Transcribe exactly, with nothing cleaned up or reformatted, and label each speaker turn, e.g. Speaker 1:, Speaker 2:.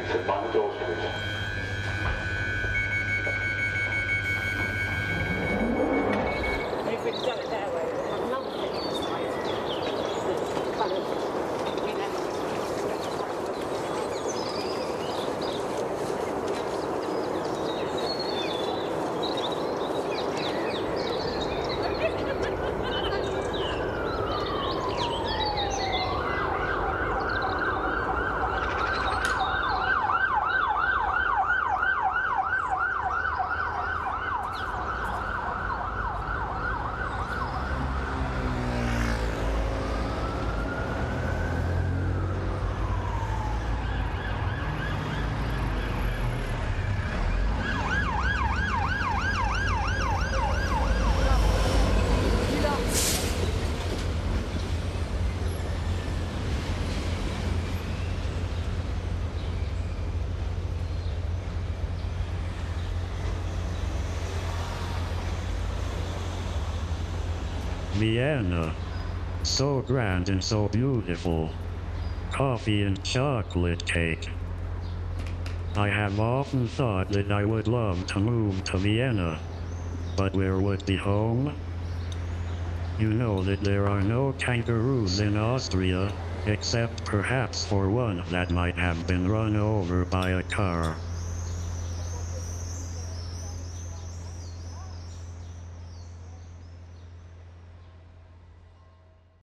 Speaker 1: Then mind the doors, please.
Speaker 2: If we'd done it their way, we'd have another thing in the side. Kind of, you know.
Speaker 3: Vienna. So grand and so beautiful. Coffee and chocolate cake. I have often thought that I would love to move to Vienna. But where would be home? You know that there are no kangaroos in Austria, except perhaps for one that might have been run over by a car.